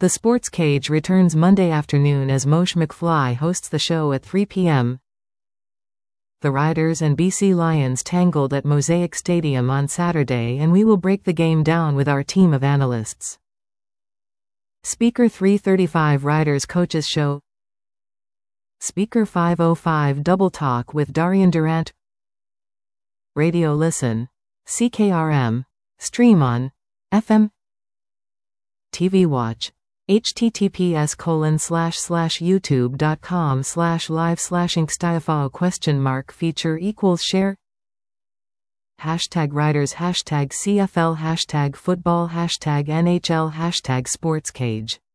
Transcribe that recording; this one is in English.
The Sports Cage returns Monday afternoon as Mosh McFly hosts the show at 3 p.m. The Riders and BC Lions tangled at Mosaic Stadium on Saturday, and we will break the game down with our team of analysts. Speaker 335 Riders Coaches Show. Speaker 505 Double Talk with Darian Durant. Radio Listen. CKRM. Stream on FM. TV Watch. https://youtube.com/live/inkstiafao ? Feature = share. #Riders #CFL #football #NHL #SportsCage